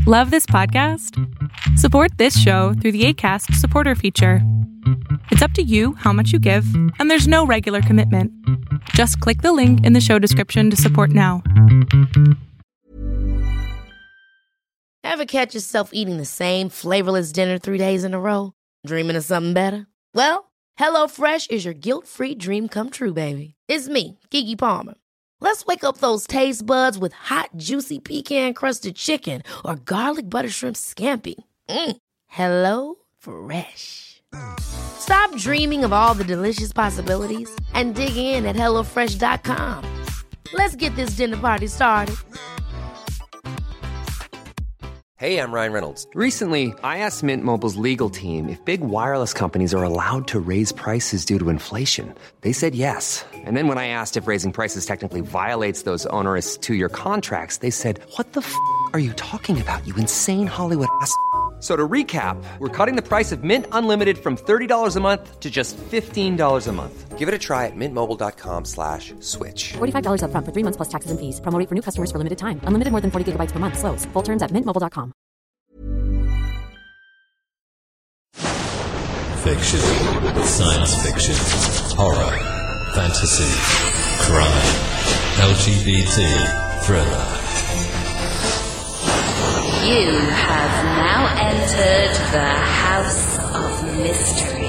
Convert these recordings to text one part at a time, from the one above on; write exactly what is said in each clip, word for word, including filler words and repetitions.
Love this podcast? Support this show through the Acast supporter feature. It's up to you how much you give, and there's no regular commitment. Just click the link in the show description to support now. Ever catch yourself eating the same flavorless dinner three days in a row? Dreaming of something better? Well, HelloFresh is your guilt-free dream come true, baby. It's me, Keke Palmer. Let's wake up those taste buds with hot, juicy pecan-crusted chicken or garlic butter shrimp scampi. Mm. Hello Fresh. Stop dreaming of all the delicious possibilities and dig in at hello fresh dot com. Let's get this dinner party started. Hey, I'm Ryan Reynolds. Recently, I asked Mint Mobile's legal team if big wireless companies are allowed to raise prices due to inflation. They said yes. And then when I asked if raising prices technically violates those onerous two-year contracts, they said, what the f*** are you talking about, you insane Hollywood ass f- So to recap, we're cutting the price of Mint Unlimited from thirty dollars a month to just fifteen dollars a month. Give it a try at mintmobile.com slash switch. forty-five dollars up front for three months plus taxes and fees. Promo rate for new customers for limited time. Unlimited more than forty gigabytes per month. Slows full terms at mint mobile dot com. Fiction, science fiction, horror, fantasy, crime, L G B T, thriller. You have now entered the House of Mystery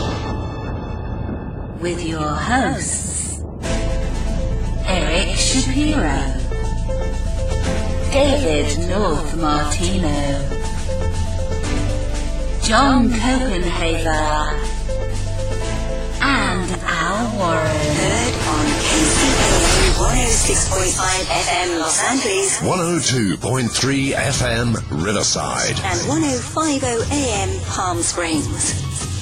with your hosts, Eric Shapiro, David North Martino, John Copenhaver, and Al Warren. Heard on K C P one oh six point five F M Los Angeles, one oh two point three F M Riverside, and one oh five point oh A M Palm Springs.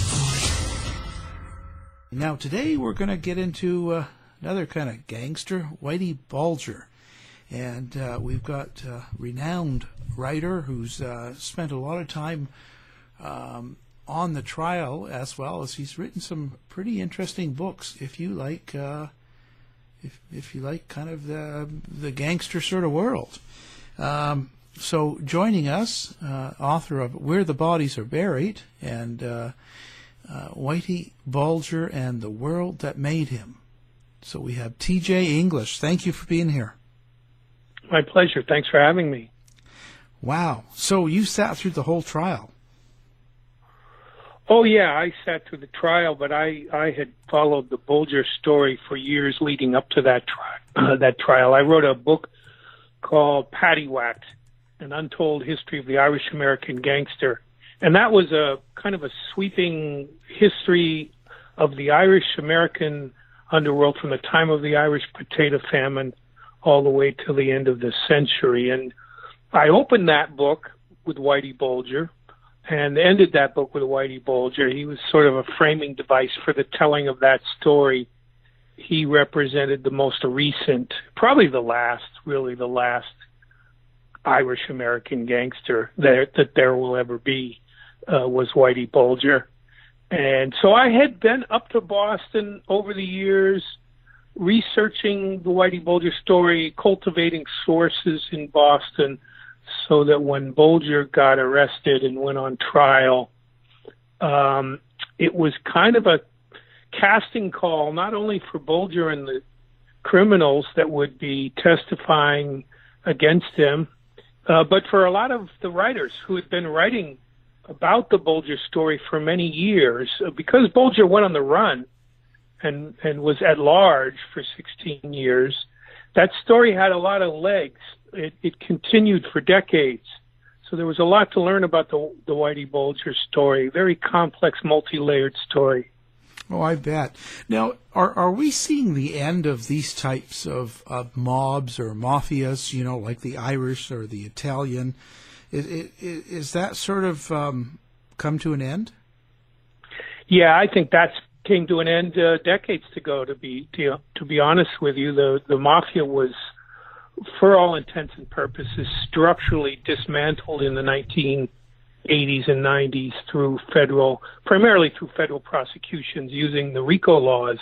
Now today we're going to get into uh, another kind of gangster, Whitey Bulger. And uh, we've got a renowned writer who's uh, spent a lot of time um, on the trial, as well as he's written some pretty interesting books. If you like, uh, if if you like, kind of the the gangster sort of world. Um, so joining us, uh, author of "Where the Bodies Are Buried" and uh, uh, Whitey Bulger and the World That Made Him. So we have T J English. Thank you for being here. My pleasure. Thanks for having me. Wow. So you sat through the whole trial. Oh, yeah, I sat through the trial, but I, I had followed the Bulger story for years leading up to that, tri- uh, that trial. I wrote a book called Paddywhacked, An Untold History of the Irish-American Gangster. And that was a kind of a sweeping history of the Irish-American underworld from the time of the Irish potato famine all the way till the end of the century. And I opened that book with Whitey Bulger and ended that book with Whitey Bulger. He was sort of a framing device for the telling of that story. He represented the most recent, probably the last, really the last Irish-American gangster there, that there will ever be, uh, was Whitey Bulger. And so I had been up to Boston over the years, researching the Whitey Bulger story, cultivating sources in Boston, so that when Bulger got arrested and went on trial, um, it was kind of a casting call, not only for Bulger and the criminals that would be testifying against him, uh, but for a lot of the writers who had been writing about the Bulger story for many years. Because Bulger went on the run and, and was at large for sixteen years, that story had a lot of legs. It, it continued for decades. So there was a lot to learn about the, the Whitey Bulger story, very complex, multi-layered story. Oh, I bet. Now, are are we seeing the end of these types of, of mobs or mafias, you know, like the Irish or the Italian? Is, is, is that sort of um, come to an end? Yeah, I think that's came to an end uh, decades ago, to be to, to be honest with you. The, the mafia was, for all intents and purposes, structurally dismantled in the nineteen eighties and nineties through federal, primarily through federal prosecutions using the RICO laws.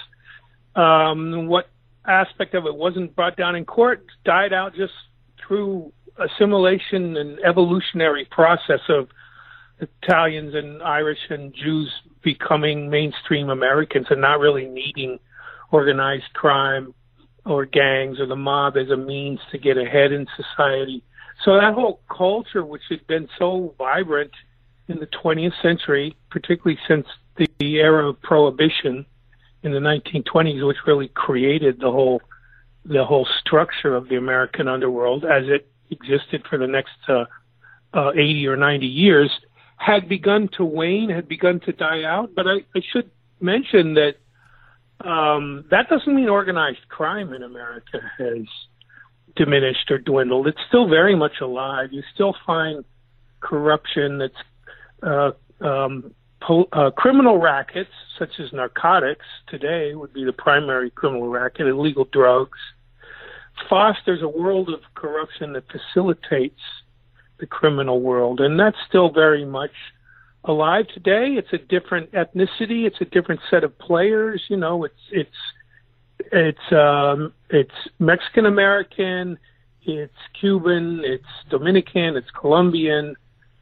Um, what aspect of it wasn't brought down in court died out just through assimilation and evolutionary process of Italians and Irish and Jews becoming mainstream Americans and not really needing organized crime or gangs or the mob as a means to get ahead in society. So that whole culture, which had been so vibrant in the twentieth century, particularly since the, the era of Prohibition in the nineteen twenties, which really created the whole the whole structure of the American underworld as it existed for the next uh, uh, eighty or ninety years, had begun to wane, had begun to die out. But I, I should mention that um, that doesn't mean organized crime in America has diminished or dwindled. It's still very much alive. You still find corruption that's uh, um, po- uh, criminal rackets, such as narcotics today would be the primary criminal racket, illegal drugs, fosters a world of corruption that facilitates the criminal world. And that's still very much alive today. It's a different ethnicity. It's a different set of players. You know, it's, it's, it's, um, it's Mexican American, it's Cuban, it's Dominican, it's Colombian.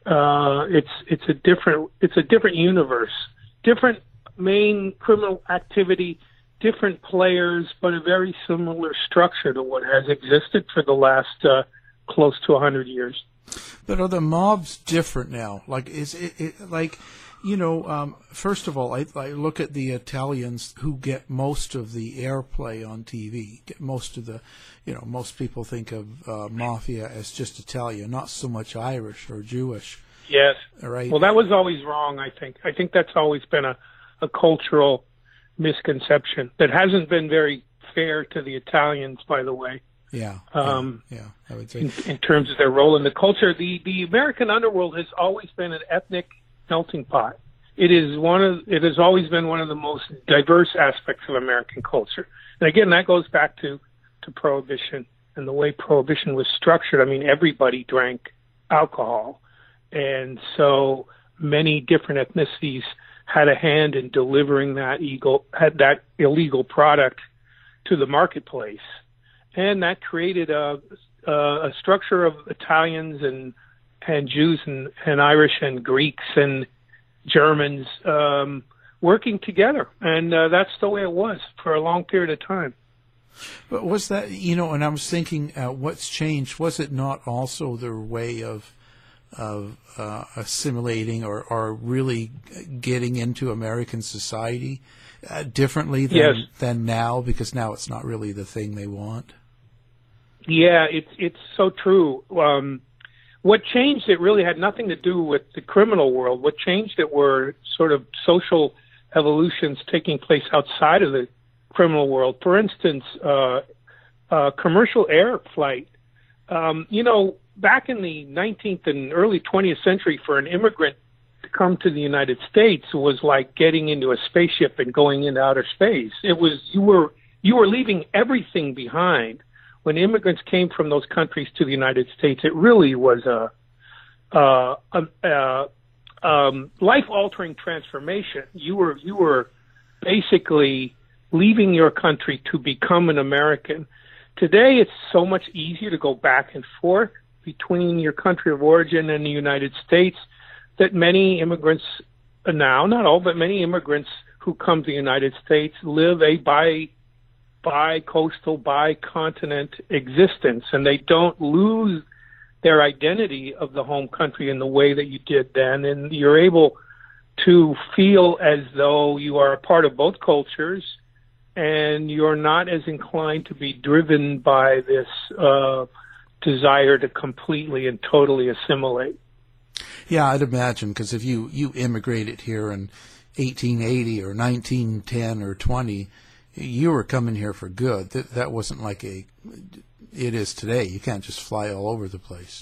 Uh, it's, it's a different, it's a different universe, different main criminal activity, different players, but a very similar structure to what has existed for the last uh, close to a hundred years. But are the mobs different now? Like, is it, it like, you know, um, first of all, I, I look at the Italians who get most of the airplay on T V, get most of the, you know, most people think of uh, mafia as just Italian, not so much Irish or Jewish. Yes. All right. Well, that was always wrong, I think. I think that's always been a, a cultural misconception that hasn't been very fair to the Italians, by the way. Yeah. Um, yeah, yeah, I would say. In, in terms of their role in the culture, the, the American underworld has always been an ethnic melting pot. It is one of, it has always been one of the most diverse aspects of American culture. And again, that goes back to, to Prohibition and the way Prohibition was structured. I mean, everybody drank alcohol. And so many different ethnicities had a hand in delivering that illegal, had that illegal product to the marketplace. And that created a, a, a structure of Italians and and Jews and, and Irish and Greeks and Germans um, working together. And uh, that's the way it was for a long period of time. But was that, you know, and I was thinking, uh, what's changed? Was it not also their way of of uh, assimilating or, or really getting into American society uh, differently than, yes. than now? Because now it's not really the thing they want. Yeah, it's it's so true. Um, what changed it really had nothing to do with the criminal world. What changed it were sort of social evolutions taking place outside of the criminal world. For instance, uh, uh, commercial air flight. Um, you know, back in the nineteenth and early twentieth century, for an immigrant to come to the United States was like getting into a spaceship and going into outer space. It was you were you were leaving everything behind. When immigrants came from those countries to the United States, it really was a, a, a, a um, life-altering transformation. You were you were basically leaving your country to become an American. Today, it's so much easier to go back and forth between your country of origin and the United States that many immigrants now, not all, but many immigrants who come to the United States live a bi bi-coastal, bi-continent existence, and they don't lose their identity of the home country in the way that you did then, and you're able to feel as though you are a part of both cultures, and you're not as inclined to be driven by this uh, desire to completely and totally assimilate. Yeah, I'd imagine, because if you, you immigrated here in eighteen eighty or nineteen ten or twenty, you were coming here for good. That, that wasn't like a, it is today. You can't just fly all over the place.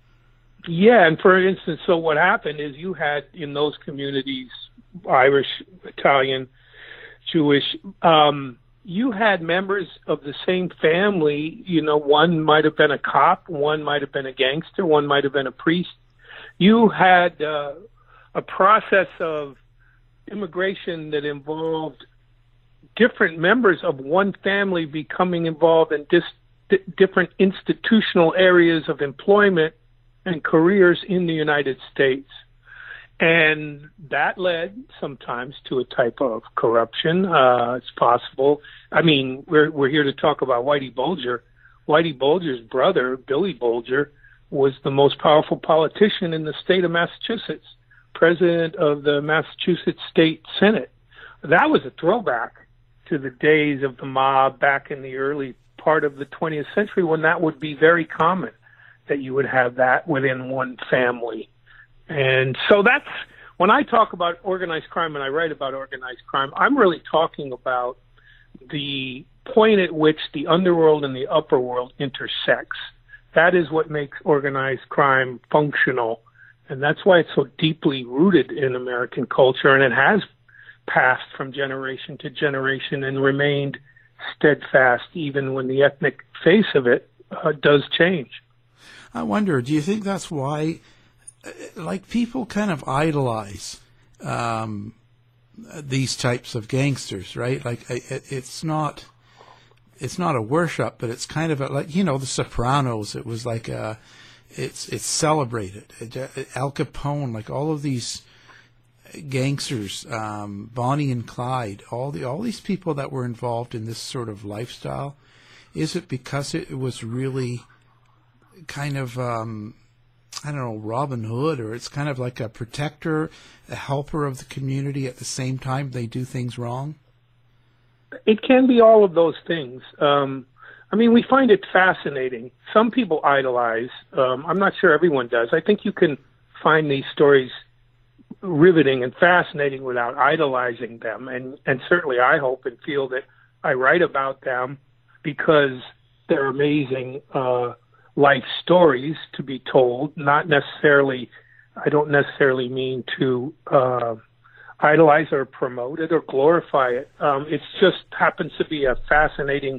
Yeah, and for instance, so what happened is you had in those communities, Irish, Italian, Jewish, um, you had members of the same family. You know, one might have been a cop, one might have been a gangster, one might have been a priest. You had uh, a process of immigration that involved different members of one family becoming involved in dis- d- different institutional areas of employment and careers in the United States. And that led sometimes to a type of corruption. Uh, it's possible. I mean, we're we're here to talk about Whitey Bulger. Whitey Bulger's brother, Billy Bulger, was the most powerful politician in the state of Massachusetts, president of the Massachusetts State Senate. That was a throwback to the days of the mob back in the early part of the twentieth century, when that would be very common, that you would have that within one family. And so that's, when I talk about organized crime and I write about organized crime, I'm really talking about the point at which the underworld and the upper world intersects. That is what makes organized crime functional. And that's why it's so deeply rooted in American culture, and it has passed from generation to generation and remained steadfast even when the ethnic face of it uh, does change. I wonder, do you think that's why, like, people kind of idolize um, these types of gangsters, right? Like, it, it's not, it's not a worship, but it's kind of a, like, you know, The Sopranos. It was like a, it's it's celebrated. Al Capone, like all of these gangsters, um, Bonnie and Clyde, all the all these people that were involved in this sort of lifestyle. Is it because it was really kind of um, I don't know, Robin Hood, or it's kind of like a protector, a helper of the community at the same time they do things wrong? It can be all of those things. Um, I mean, we find it fascinating. Some people idolize. Um, I'm not sure everyone does. I think you can find these stories riveting and fascinating without idolizing them. And, and certainly I hope and feel that I write about them because they're amazing uh, life stories to be told. Not necessarily, I don't necessarily mean to uh, idolize or promote it or glorify it. Um, it just happens to be a fascinating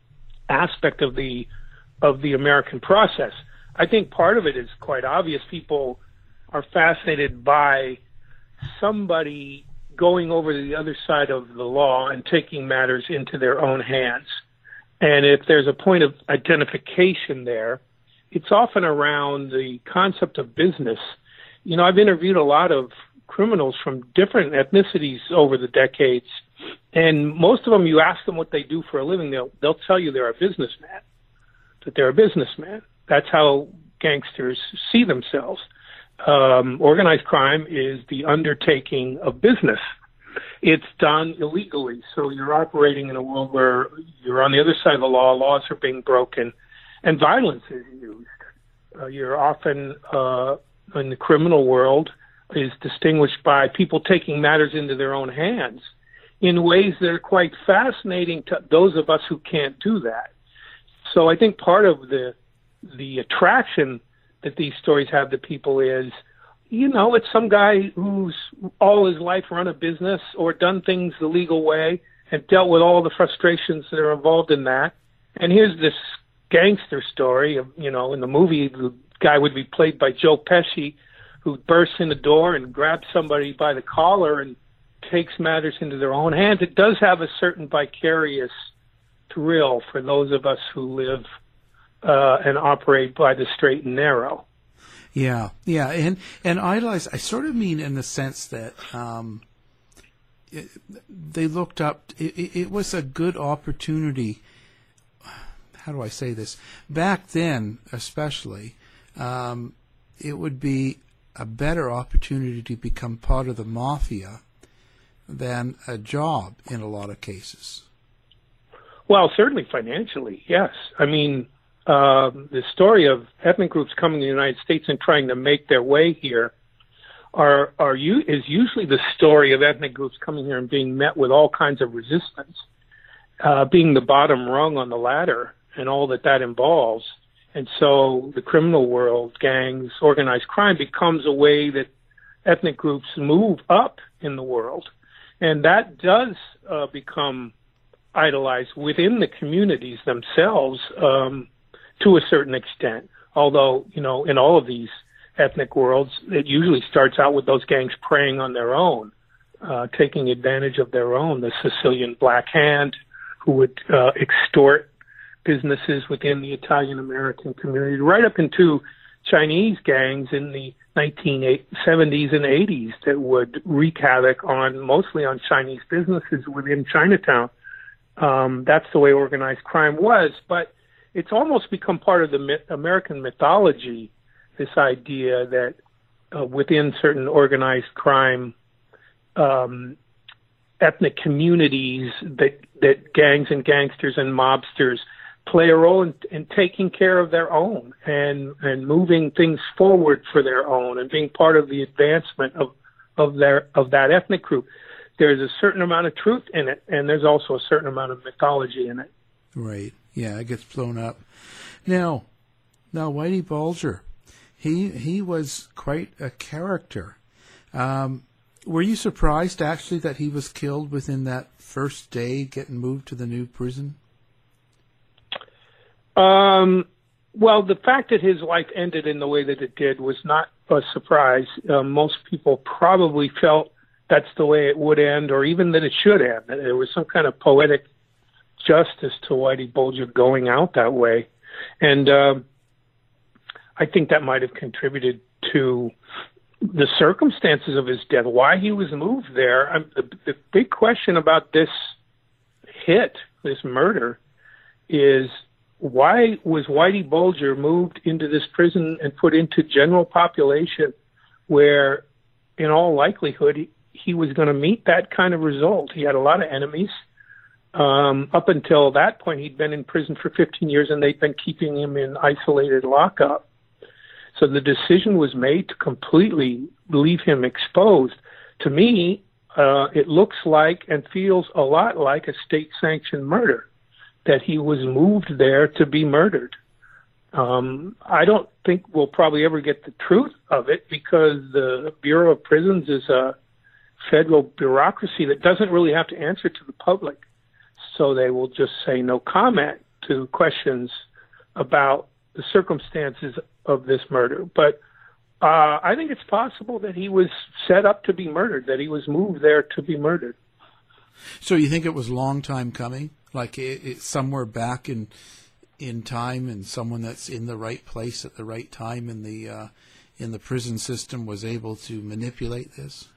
aspect of the of the American process. I think part of it is quite obvious. People are fascinated by somebody going over to the other side of the law and taking matters into their own hands. And if there's a point of identification there, it's often around the concept of business. You know, I've interviewed a lot of criminals from different ethnicities over the decades, and most of them, you ask them what they do for a living, they'll they'll tell you they're a businessman, that they're a businessman. That's how gangsters see themselves. Um, organized crime is the undertaking of business. It's done illegally, so you're operating in a world where you're on the other side of the law, laws are being broken, and violence is used. Uh, you're often, uh, in the criminal world, is distinguished by people taking matters into their own hands in ways that are quite fascinating to those of us who can't do that. So I think part of the the attraction that these stories have to people is, you know, it's some guy who's all his life run a business or done things the legal way and dealt with all the frustrations that are involved in that. And here's this gangster story of, you know, in the movie, the guy would be played by Joe Pesci, who bursts in the door and grabs somebody by the collar and takes matters into their own hands. It does have a certain vicarious thrill for those of us who live uh, and operate by the straight and narrow. Yeah, yeah, and and idolize, I sort of mean in the sense that um, it, they looked up, it, it was a good opportunity, how do I say this, back then especially, um, it would be a better opportunity to become part of the mafia than a job in a lot of cases. Well, certainly financially, yes. I mean, uh, the story of ethnic groups coming to the United States and trying to make their way here are are you is usually the story of ethnic groups coming here and being met with all kinds of resistance, uh, being the bottom rung on the ladder and all that that involves. And so the criminal world, gangs, organized crime becomes a way that ethnic groups move up in the world. And that does uh, become idolized within the communities themselves um, to a certain extent. Although, you know, in all of these ethnic worlds, it usually starts out with those gangs preying on their own, uh, taking advantage of their own. The Sicilian Black Hand, who would uh, extort businesses within the Italian-American community, right up into Chinese gangs in the nineteen seventies and eighties that would wreak havoc on, mostly on Chinese businesses within Chinatown. Um, that's the way organized crime was, but it's almost become part of the myth, American mythology, this idea that uh, within certain organized crime um, ethnic communities that, that gangs and gangsters and mobsters play a role in, in taking care of their own and, and moving things forward for their own and being part of the advancement of, of their of that ethnic group. There's a certain amount of truth in it, and there's also a certain amount of mythology in it. Right. Yeah, it gets blown up. Now, now Whitey Bulger, he he was quite a character. Um, were you surprised, actually, that he was killed within that first day, getting moved to the new prison? Um, well, the fact that his life ended in the way that it did was not a surprise. Uh, most people probably felt that's the way it would end, or even that it should end, that there was some kind of poetic justice to Whitey Bulger going out that way. And um, I think that might have contributed to the circumstances of his death, why he was moved there. Um, the, the big question about this hit, this murder, is why was Whitey Bulger moved into this prison and put into general population where, in all likelihood, he, he was going to meet that kind of result? He had a lot of enemies. Um, up until that point, he'd been in prison for fifteen years, and they'd been keeping him in isolated lockup. So the decision was made to completely leave him exposed. To me, uh, it looks like and feels a lot like a state-sanctioned murder, that he was moved there to be murdered. Um, I don't think we'll probably ever get the truth of it, because the Bureau of Prisons is a federal bureaucracy that doesn't really have to answer to the public. So they will just say no comment to questions about the circumstances of this murder. But uh, I think it's possible that he was set up to be murdered, that he was moved there to be murdered. So you think it was a long time coming? Like it, it, somewhere back in in time, and someone that's in the right place at the right time in the uh, in the prison system was able to manipulate this?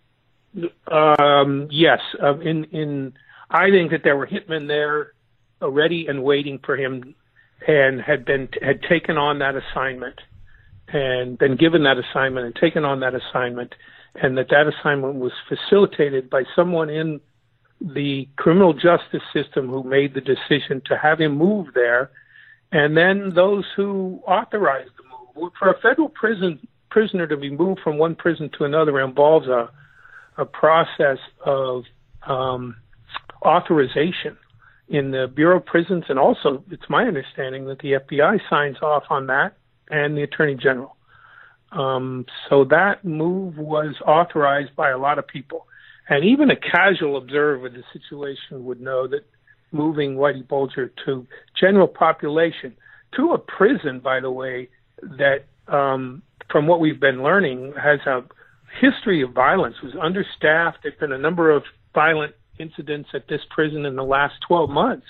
Um, yes. Um, in in I think that there were hitmen there ready and waiting for him, and had been had taken on that assignment, and been given that assignment and taken on that assignment, and that that assignment was facilitated by someone in the criminal justice system who made the decision to have him move there, and then those who authorized the move. For a federal prison prisoner to be moved from one prison to another involves a a process of um, authorization in the Bureau of Prisons, and also it's my understanding that the F B I signs off on that, and the Attorney General. Um, so that move was authorized by a lot of people. And even a casual observer of the situation would know that moving Whitey Bulger to general population, to a prison, by the way, that um, from what we've been learning has a history of violence, was understaffed. There's been a number of violent incidents at this prison in the last twelve months.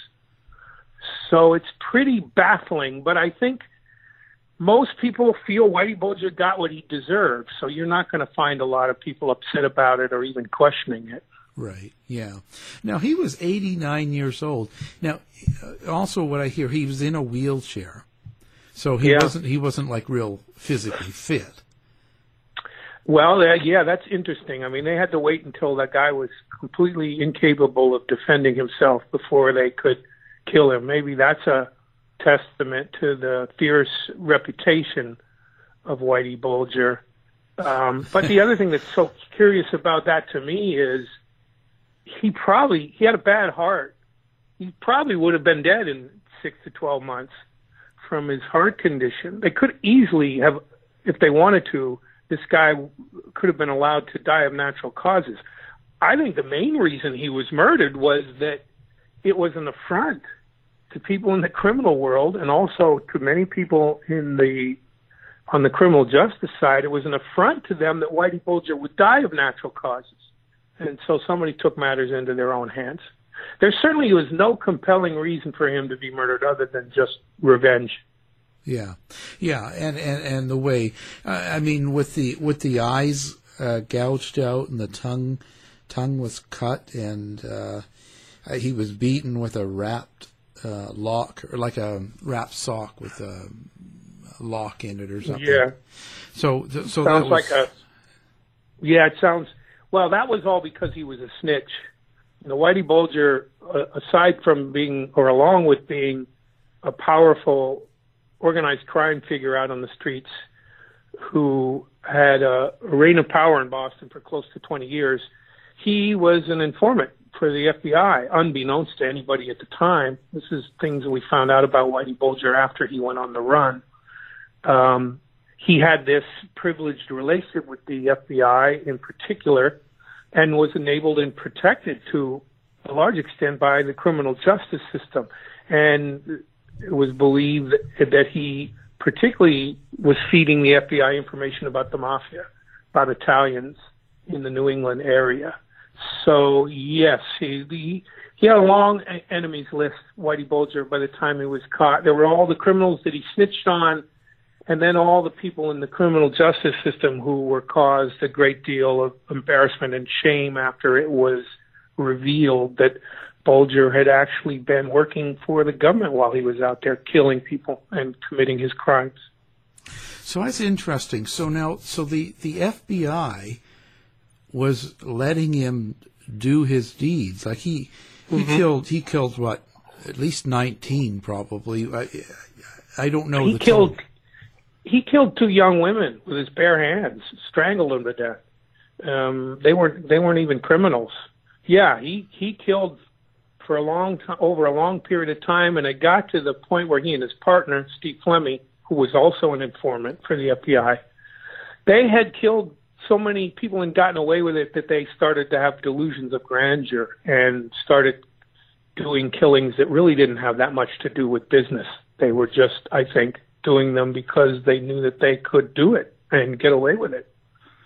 So it's pretty baffling, but I think most people feel Whitey Bulger got what he deserved, so you're not going to find a lot of people upset about it or even questioning it. Right, yeah. Now, he was eighty-nine years old. Now, also what I hear, he was in a wheelchair, so he yeah. wasn't he wasn't like real physically fit. Well, uh, yeah, that's interesting. I mean, they had to wait until that guy was completely incapable of defending himself before they could kill him. Maybe that's a testament to the fierce reputation of Whitey Bulger. Um, but the other thing that's so curious about that to me is he probably, he had a bad heart. He probably would have been dead in six to twelve months from his heart condition. They could easily have, if they wanted to, this guy could have been allowed to die of natural causes. I think the main reason he was murdered was that it was an affront to people in the criminal world, and also to many people in the on the criminal justice side. It was an affront to them that Whitey Bulger would die of natural causes, and so somebody took matters into their own hands. there certainly was no compelling reason for him to be murdered other than just revenge. Yeah, yeah, and, and, and the way, uh, I mean, with the with the eyes uh, gouged out and the tongue tongue was cut, and uh, he was beaten with a wrapped uh, lock, or like a wrapped sock with a lock in it or something. Yeah. So, so sounds that was, like a. Yeah, it sounds. Well, that was all because he was a snitch. You know, Whitey Bulger, uh, aside from being, or along with being, a powerful organized crime figure out on the streets who had a reign of power in Boston for close to twenty years, he was an informant for the F B I, unbeknownst to anybody at the time. This is things that we found out about Whitey Bulger after he went on the run. Um, he had this privileged relationship with the F B I in particular, and was enabled and protected to a large extent by the criminal justice system. And it was believed that he particularly was feeding the F B I information about the mafia, about Italians in the New England area. So, yes, he, he, he had a long enemies list, Whitey Bulger, by the time he was caught. There were all the criminals that he snitched on, and then all the people in the criminal justice system who were caused a great deal of embarrassment and shame after it was revealed that Bulger had actually been working for the government while he was out there killing people and committing his crimes. So that's interesting. So now, so the, the F B I was letting him do his deeds. Like he, he Mm-hmm. killed, he killed what, at least nineteen probably. I, I don't know. He the killed. total. He killed two young women with his bare hands, strangled them to death. Um, they weren't. They weren't even criminals. Yeah, he he killed for a long time, over a long period of time, and it got to the point where he and his partner, Steve Fleming, who was also an informant for the F B I, they had killed so many people and gotten away with it that they started to have delusions of grandeur and started doing killings that really didn't have that much to do with business. They were just, I think, doing them because they knew that they could do it and get away with it.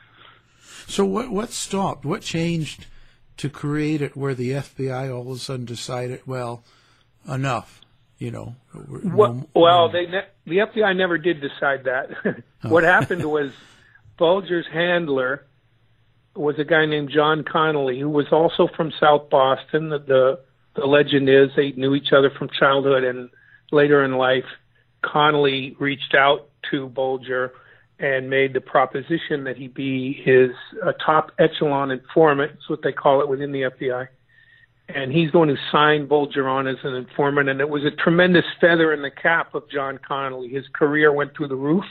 So what what stopped? What changed to create it where the F B I all of a sudden decided, well, enough, you know? What, no, well, no. they ne- the F B I never did decide that. What happened was Bulger's handler was a guy named John Connolly, who was also from South Boston. The, the, the legend is they knew each other from childhood, and later in life, Connolly reached out to Bulger and made the proposition that he be his uh, top echelon informant. That's what they call it within the F B I. And he's going to sign Bulger on as an informant. And it was a tremendous feather in the cap of John Connolly. His career went through the roof.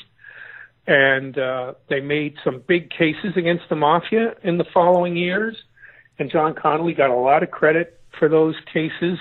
And uh, they made some big cases against the mafia in the following years. And John Connolly got a lot of credit for those cases.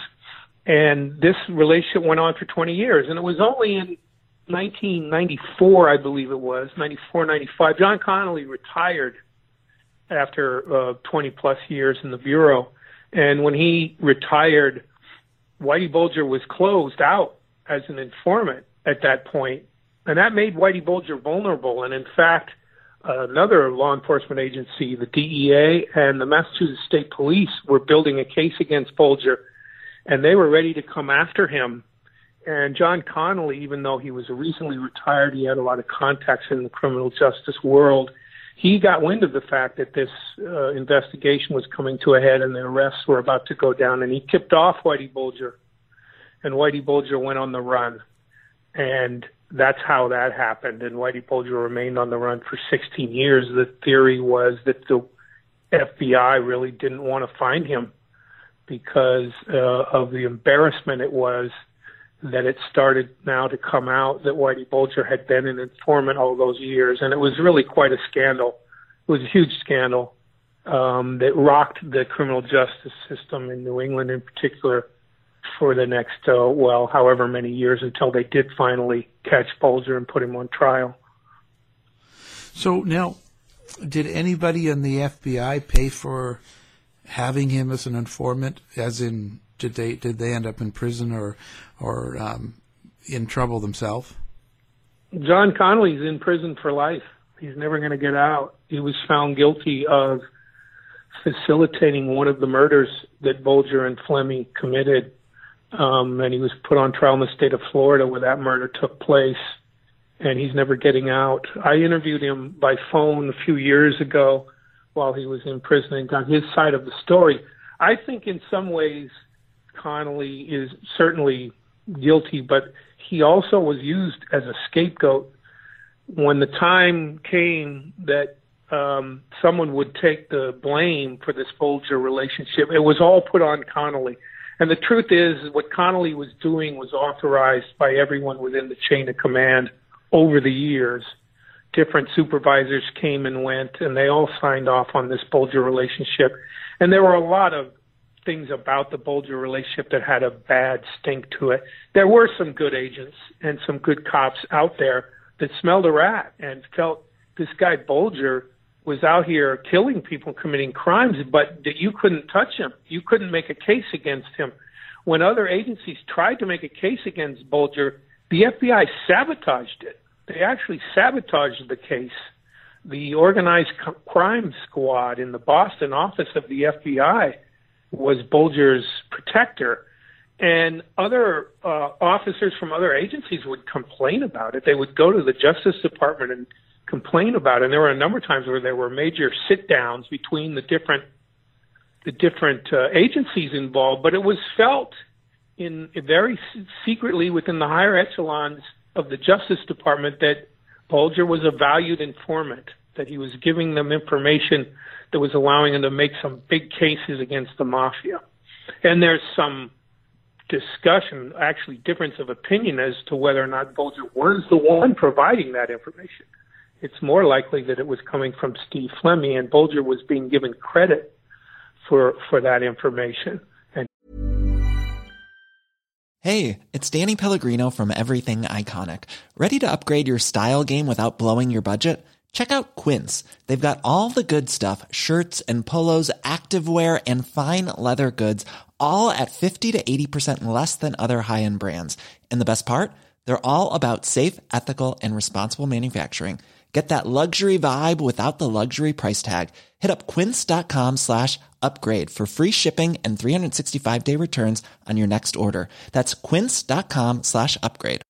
And this relationship went on for twenty years. And it was only in nineteen ninety-four, I believe it was, ninety-four, ninety-five, John Connolly retired after uh, twenty plus years in the Bureau. And when he retired, Whitey Bulger was closed out as an informant at that point. And that made Whitey Bulger vulnerable. And in fact, uh, another law enforcement agency, the D E A and the Massachusetts State Police, were building a case against Bulger, and they were ready to come after him. And John Connolly, even though he was recently retired, he had a lot of contacts in the criminal justice world. He got wind of the fact that this uh, investigation was coming to a head and the arrests were about to go down, and he tipped off Whitey Bulger, and Whitey Bulger went on the run. And that's how that happened, and Whitey Bulger remained on the run for sixteen years. The theory was that the F B I really didn't want to find him because uh, of the embarrassment it was that it started now to come out that Whitey Bulger had been an informant all those years. And it was really quite a scandal. It was a huge scandal um, that rocked the criminal justice system in New England in particular for the next, uh, well, however many years until they did finally catch Bulger and put him on trial. So now, did anybody in the F B I pay for having him as an informant, as in, did they did they end up in prison or or um, in trouble themselves? John Connolly's in prison for life. He's never going to get out. He was found guilty of facilitating one of the murders that Bulger and Flemmi committed. Um, and he was put on trial in the state of Florida where that murder took place, and he's never getting out. I interviewed him by phone a few years ago while he was in prison and got his side of the story. I think in some ways Connolly is certainly guilty, but he also was used as a scapegoat. When the time came that um, someone would take the blame for this Bulger relationship, it was all put on Connolly. And the truth is, what Connolly was doing was authorized by everyone within the chain of command over the years. Different supervisors came and went, and they all signed off on this Bulger relationship. And there were a lot of things about the Bulger relationship that had a bad stink to it. There were some good agents and some good cops out there that smelled a rat and felt this guy Bulger was out here killing people, committing crimes, but that you couldn't touch him. You couldn't make a case against him. When other agencies tried to make a case against Bulger, the F B I sabotaged it. They actually sabotaged the case. The organized crime squad in the Boston office of the F B I was Bulger's protector. And other uh, officers from other agencies would complain about it. They would go to the Justice Department and complain about it. And there were a number of times where there were major sit-downs between the different the different uh, agencies involved. But it was felt in very secretly within the higher echelons of the Justice Department that Bulger was a valued informant, that he was giving them information that was allowing them to make some big cases against the mafia. And there's some discussion, actually difference of opinion as to whether or not Bulger was the one providing that information. It's more likely that it was coming from Steve Flemmi, and Bulger was being given credit for for that information. And hey, it's Danny Pellegrino from Everything Iconic. Ready to upgrade your style game without blowing your budget? Check out Quince. They've got all the good stuff, shirts and polos, activewear, and fine leather goods, all at fifty to eighty percent less than other high-end brands. And the best part? They're all about safe, ethical, and responsible manufacturing. Get that luxury vibe without the luxury price tag. Hit up quince.com slash upgrade for free shipping and three sixty-five day returns on your next order. That's quince.com slash upgrade.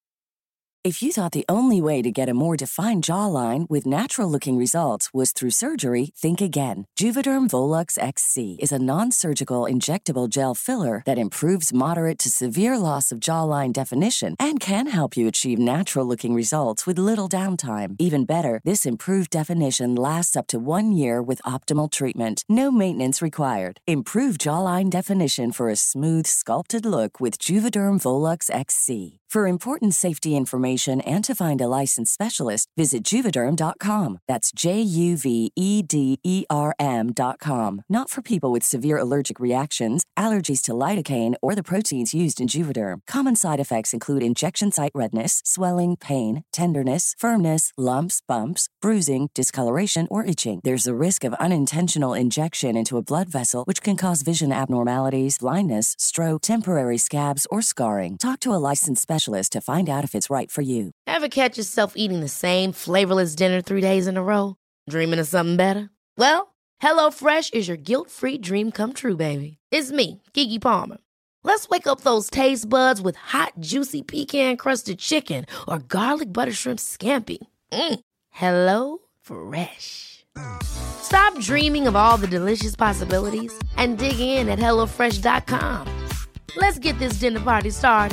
If you thought the only way to get a more defined jawline with natural-looking results was through surgery, think again. Juvederm Volux X C is a non-surgical injectable gel filler that improves moderate to severe loss of jawline definition and can help you achieve natural-looking results with little downtime. Even better, this improved definition lasts up to one year with optimal treatment. No maintenance required. Improve jawline definition for a smooth, sculpted look with Juvederm Volux X C. For important safety information and to find a licensed specialist, visit Juvederm dot com. That's J U V E D E R M dot com. Not for people with severe allergic reactions, allergies to lidocaine, or the proteins used in Juvederm. Common side effects include injection site redness, swelling, pain, tenderness, firmness, lumps, bumps, bruising, discoloration, or itching. There's a risk of unintentional injection into a blood vessel, which can cause vision abnormalities, blindness, stroke, temporary scabs, or scarring. Talk to a licensed specialist to find out if it's right for you. Ever catch yourself eating the same flavorless dinner three days in a row? Dreaming of something better? Well, HelloFresh is your guilt-free dream come true, baby. It's me, Keke Palmer. Let's wake up those taste buds with hot, juicy pecan-crusted chicken or garlic butter shrimp scampi. Mm. Hello Fresh. Stop dreaming of all the delicious possibilities and dig in at hello fresh dot com. Let's get this dinner party started.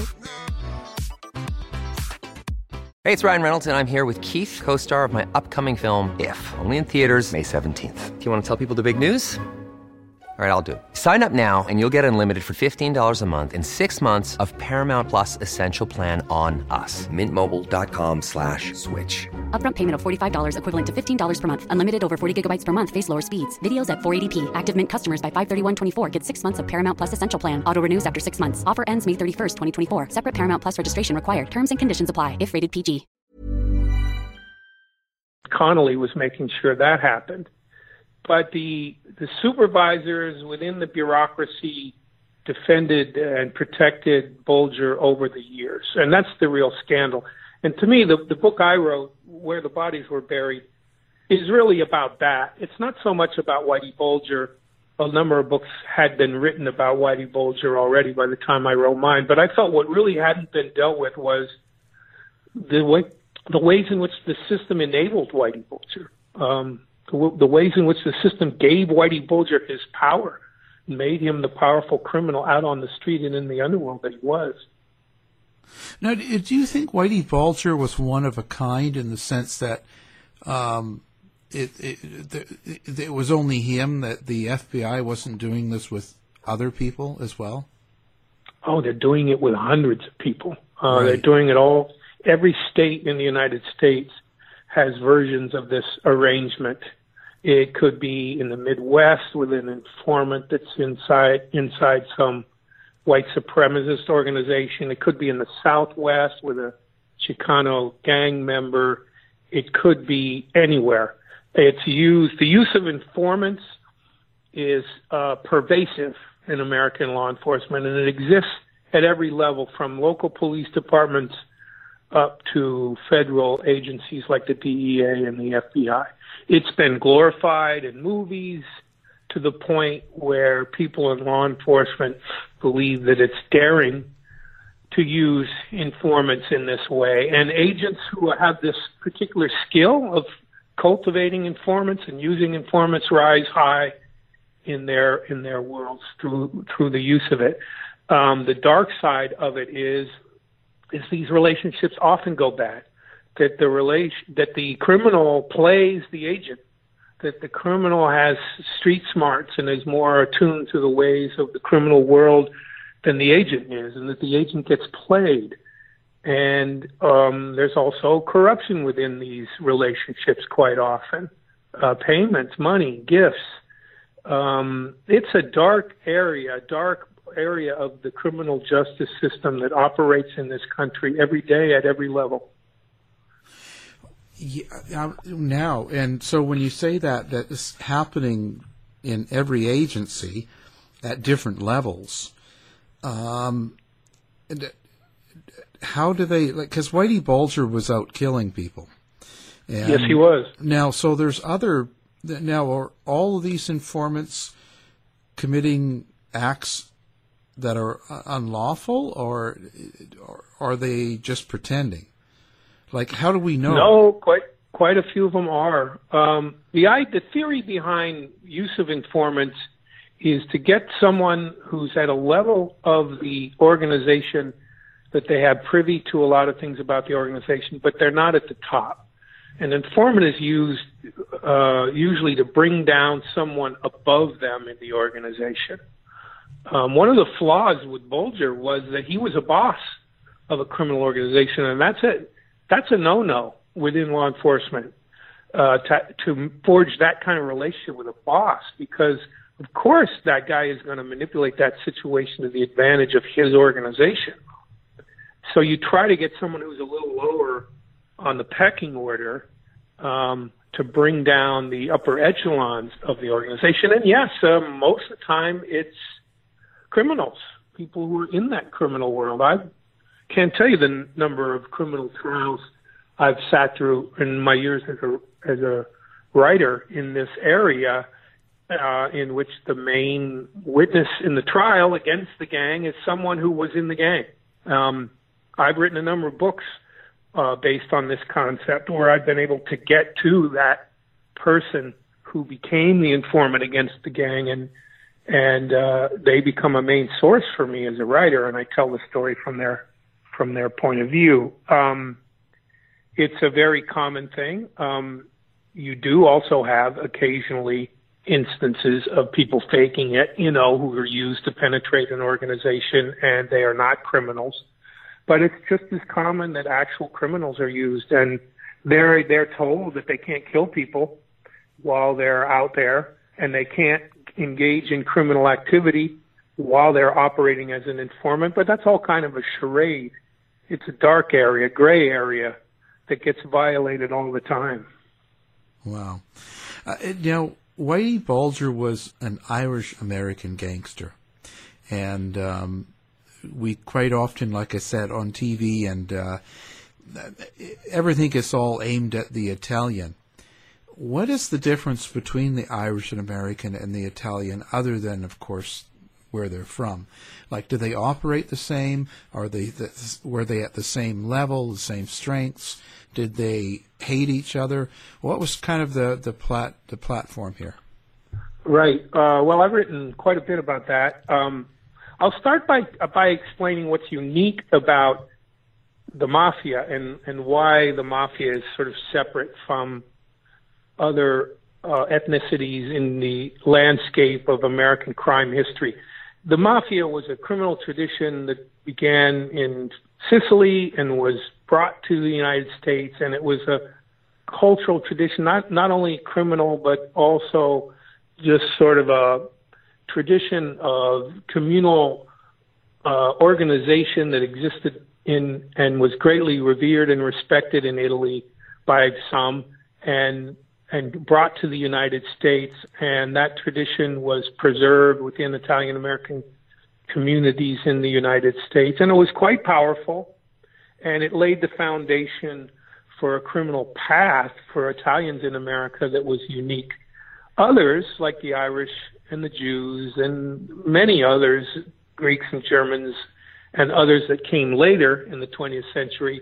Hey, it's Ryan Reynolds, and I'm here with Keith, co-star of my upcoming film, If, only in theaters May seventeenth. Do you want to tell people the big news? All right, I'll do it. Sign up now and you'll get unlimited for fifteen dollars a month and six months of Paramount Plus Essential Plan on us. Mint Mobile dot com slash switch. Upfront payment of forty-five dollars equivalent to fifteen dollars per month. Unlimited over forty gigabytes per month. Face lower speeds. Videos at four eighty p. Active Mint customers by five thirty-one twenty-four get six months of Paramount Plus Essential Plan. Auto renews after six months. Offer ends May thirty-first, twenty twenty-four. Separate Paramount Plus registration required. Terms and conditions apply if rated P G. Connolly was making sure that happened. But the the supervisors within the bureaucracy defended and protected Bulger over the years. And that's the real scandal. And to me, the, the book I wrote, Where the Bodies Were Buried, is really about that. It's not so much about Whitey Bulger a number of books had been written about Whitey Bulger already by the time I wrote mine. But I felt what really hadn't been dealt with was the way, the ways in which the system enabled Whitey Bulger, um, the, the ways in which the system gave Whitey Bulger his power, made him the powerful criminal out on the street and in the underworld that he was. Now, do you think Whitey Bulger was one of a kind in the sense that um, it, it, it, it was only him, that the F B I wasn't doing this with other people as well? Oh, they're doing it with hundreds of people. Uh, right. They're doing it all. Every state in the United States has versions of this arrangement. It could be in the Midwest with an informant that's inside inside some white supremacist organization. It could be in the Southwest with a Chicano gang member. It could be anywhere. It's used. The use of informants is uh, pervasive in American law enforcement, and it exists at every level, from local police departments up to federal agencies like the D E A and the F B I. It's been glorified in movies to the point where people in law enforcement believe that it's daring to use informants in this way. And agents who have this particular skill of cultivating informants and using informants rise high in their in their worlds through through the use of it. Um, the dark side of it is is these relationships often go bad. That the relation that the criminal plays the agent, that the criminal has street smarts and is more attuned to the ways of the criminal world than the agent is, and that the agent gets played. And um, there's also corruption within these relationships quite often, uh, payments, money, gifts. Um, it's a dark area, dark area of the criminal justice system that operates in this country every day at every level. Yeah, now, and so when you say that, that is happening in every agency at different levels, um, how do they, like, because Whitey Bulger was out killing people. And yes, he was. Now, so there's other, now are all of these informants committing acts that are unlawful, or, or are they just pretending? Like, how do we know? No, quite quite a few of them are. Um, the I, the theory behind use of informants is to get someone who's at a level of the organization that they have privy to a lot of things about the organization, but they're not at the top. An informant is used uh, usually to bring down someone above them in the organization. Um, one of the flaws with Bulger was that he was a boss of a criminal organization, and that's it. That's a no-no within law enforcement, uh, to, to forge that kind of relationship with a boss, because, of course, that guy is going to manipulate that situation to the advantage of his organization. So you try to get someone who's a little lower on the pecking order um, to bring down the upper echelons of the organization. And, yes, uh, most of the time it's criminals, people who are in that criminal world. I've Can't tell you the n- number of criminal trials I've sat through in my years as a as a writer in this area, uh, in which the main witness in the trial against the gang is someone who was in the gang. Um, I've written a number of books uh, based on this concept, where I've been able to get to that person who became the informant against the gang, and and uh, they become a main source for me as a writer, and I tell the story from their from their point of view. Um, it's a very common thing. Um, you do also have occasionally instances of people faking it, you know, who are used to penetrate an organization, and they are not criminals. But it's just as common that actual criminals are used, and they're they're told that they can't kill people while they're out there, and they can't engage in criminal activity while they're operating as an informant. But that's all kind of a charade. It's a dark area, gray area that gets violated all the time. Wow. Uh, now, Whitey Bulger was an Irish-American gangster. And um, we quite often, like I said, on T V, and uh, everything is all aimed at the Italian. What is the difference between the Irish and American and the Italian, other than, of course, where they're from? Like, do they operate the same? Are they the, were they at the same level, the same strengths? Did they hate each other? What was kind of the the plat the platform here? Right. Uh, well, I've written quite a bit about that. Um, I'll start by by explaining what's unique about the mafia and and why the mafia is sort of separate from other uh, ethnicities in the landscape of American crime history. The mafia was a criminal tradition that began in Sicily and was brought to the United States, and it was a cultural tradition, not not only criminal, but also just sort of a tradition of communal uh, organization that existed in and was greatly revered and respected in Italy by some, and and brought to the United States, and that tradition was preserved within Italian-American communities in the United States, and it was quite powerful, and it laid the foundation for a criminal path for Italians in America that was unique. Others, like the Irish and the Jews and many others, Greeks and Germans and others that came later in the twentieth century,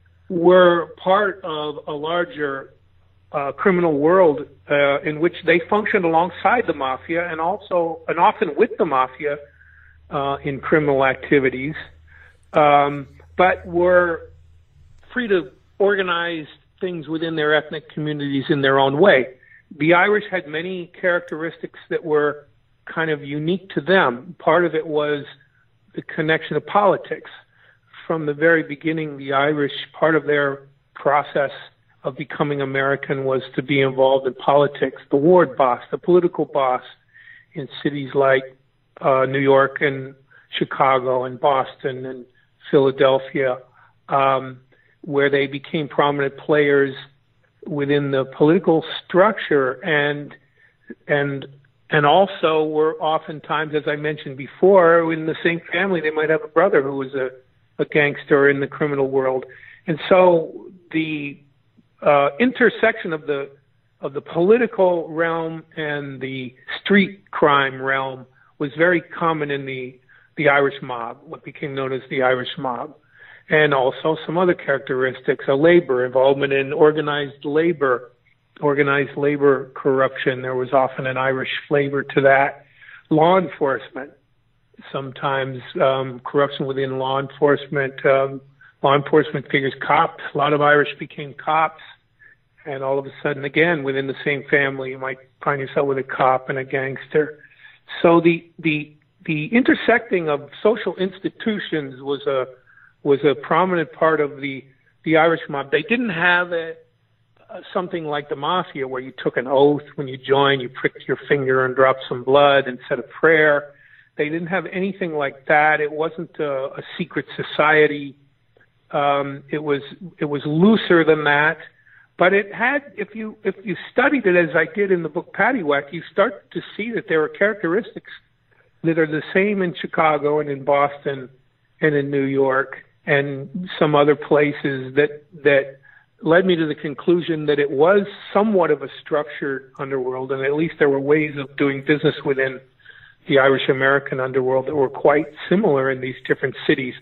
were part of a larger Uh, criminal world uh, in which they functioned alongside the mafia and also, and often with the mafia uh, in criminal activities, um, but were free to organize things within their ethnic communities in their own way. The Irish had many characteristics that were kind of unique to them. Part of it was the connection of politics. From the very beginning, the Irish, part of their process of becoming American was to be involved in politics, the ward boss, the political boss in cities like uh, New York and Chicago and Boston and Philadelphia, um, where they became prominent players within the political structure, and and and also were oftentimes, as I mentioned before, in the same family, they might have a brother who was a, a gangster in the criminal world. And so the Uh, intersection of the of the political realm and the street crime realm was very common in the the Irish mob, what became known as the Irish mob, and also some other characteristics: a labor involvement in organized labor, organized labor corruption. There was often an Irish flavor to that. Law enforcement, sometimes um, corruption within law enforcement. Um, law enforcement figures, cops. A lot of Irish became cops. And all of a sudden, again, within the same family, you might find yourself with a cop and a gangster. So the the the intersecting of social institutions was a was a prominent part of the the Irish mob. They didn't have a, a, something like the mafia where you took an oath when you joined, you pricked your finger and dropped some blood and said a prayer. They didn't have anything like that. It wasn't a, a secret society. Um, it was it was looser than that. But it had, if you if you studied it as I did in the book Paddywhack, you start to see that there are characteristics that are the same in Chicago and in Boston and in New York and some other places that that led me to the conclusion that it was somewhat of a structured underworld, and at least there were ways of doing business within the Irish American underworld that were quite similar in these different cities.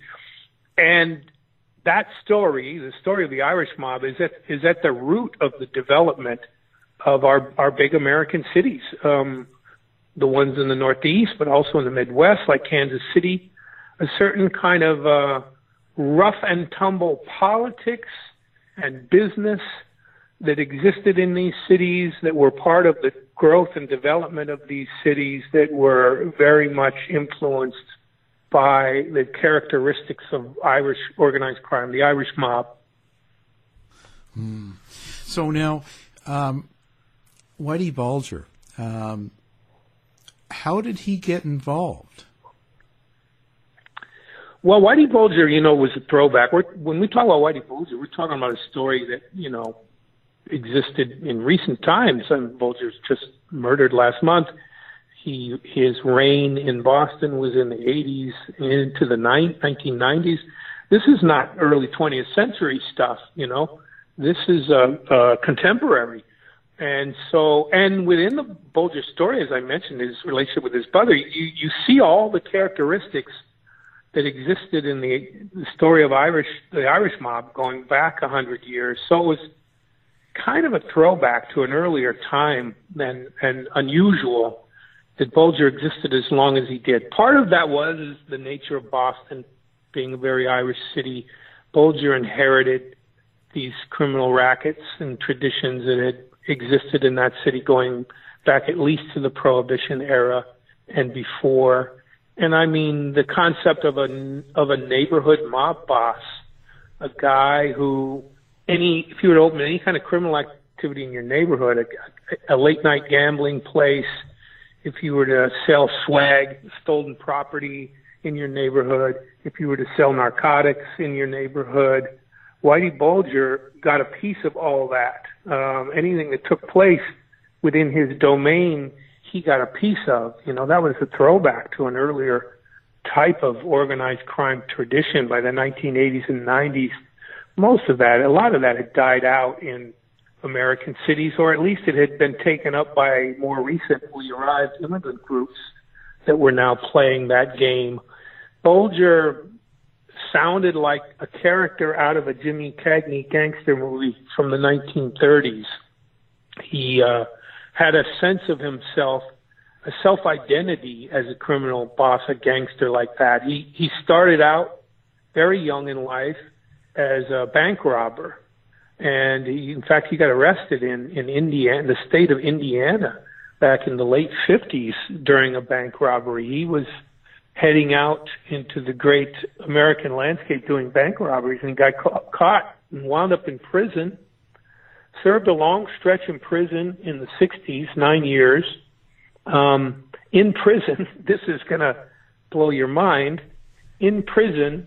And that story, the story of the Irish mob, is at is at the root of the development of our our big American cities, um, the ones in the Northeast, but also in the Midwest, like Kansas City. A certain kind of uh, rough and tumble politics and business that existed in these cities that were part of the growth and development of these cities that were very much influenced by the characteristics of Irish organized crime, the Irish mob. Mm. So now, um, Whitey Bulger, um, how did he get involved? Well, Whitey Bulger, you know, was a throwback. We're, when we talk about Whitey Bulger, we're talking about a story that, you know, existed in recent times. I mean, Bulger's just murdered last month. He, his reign in Boston was in the eighties into the nineteen nineties. This is not early twentieth century stuff, you know. This is uh, uh, contemporary. And so, and within the Bulger story, as I mentioned, his relationship with his brother, you, you see all the characteristics that existed in the, the story of Irish, the Irish mob going back a hundred years. So it was kind of a throwback to an earlier time than, and unusual that Bulger existed as long as he did. Part of that was is the nature of Boston being a very Irish city. Bulger inherited these criminal rackets and traditions that had existed in that city going back at least to the Prohibition era and before. And I mean, the concept of a, of a neighborhood mob boss, a guy who, any, if you were to open any kind of criminal activity in your neighborhood, a, a late night gambling place, if you were to sell swag, stolen property in your neighborhood, if you were to sell narcotics in your neighborhood, Whitey Bulger got a piece of all that. Um, anything that took place within his domain, he got a piece of. You know, that was a throwback to an earlier type of organized crime tradition by the nineteen eighties and nineties. Most of that, a lot of that had died out in American cities, or at least it had been taken up by more recently arrived immigrant groups that were now playing that game. Bulger sounded like a character out of a Jimmy Cagney gangster movie from the nineteen thirties. He uh, had a sense of himself, a self-identity as a criminal boss, a gangster like that. He he started out very young in life as a bank robber, and he, in fact, he got arrested in in Indiana, the state of Indiana, back in the late fifties during a bank robbery. He was heading out into the great American landscape doing bank robberies and got ca- caught and wound up in prison, served a long stretch in prison in the sixties, nine years. Um, in prison, this is going to blow your mind, in prison,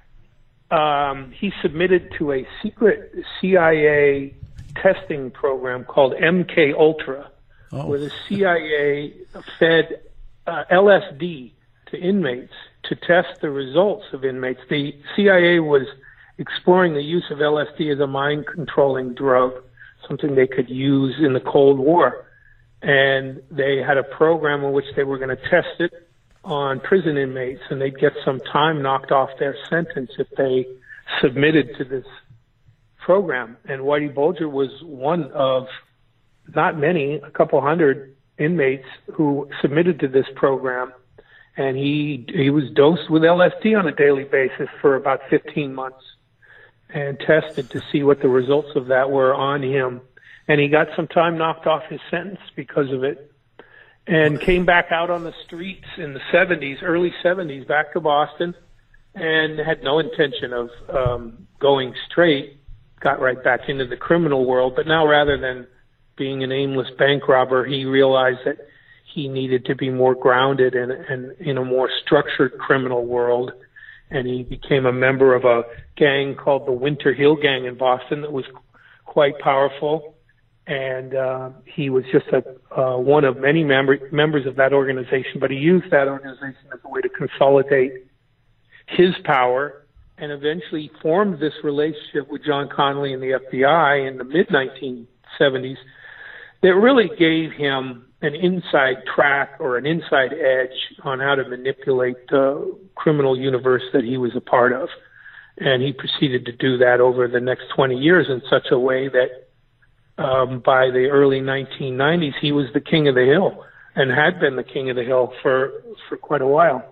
um, he submitted to a secret C I A testing program called M K Ultra, oh. where the C I A fed uh, L S D to inmates to test the results of inmates. The C I A was exploring the use of L S D as a mind-controlling drug, something they could use in the Cold War. And they had a program in which they were going to test it on prison inmates, and they'd get some time knocked off their sentence if they submitted to this program. And Whitey Bulger was one of not many, a couple hundred inmates who submitted to this program. And he he was dosed with L S D on a daily basis for about fifteen months and tested to see what the results of that were on him. And he got some time knocked off his sentence because of it and came back out on the streets in the seventies, early seventies, back to Boston, and had no intention of um, going straight, got right back into the criminal world. But now, rather than being an aimless bank robber, he realized that he needed to be more grounded in, in, in a more structured criminal world. And he became a member of a gang called the Winter Hill Gang in Boston that was quite powerful. And uh, he was just a, uh, one of many member, members of that organization, but he used that organization as a way to consolidate his power and eventually formed this relationship with John Connolly and the F B I in the mid nineteen seventies that really gave him an inside track or an inside edge on how to manipulate the criminal universe that he was a part of. And he proceeded to do that over the next twenty years in such a way that um, by the early nineteen nineties, he was the king of the hill and had been the king of the hill for, for quite a while.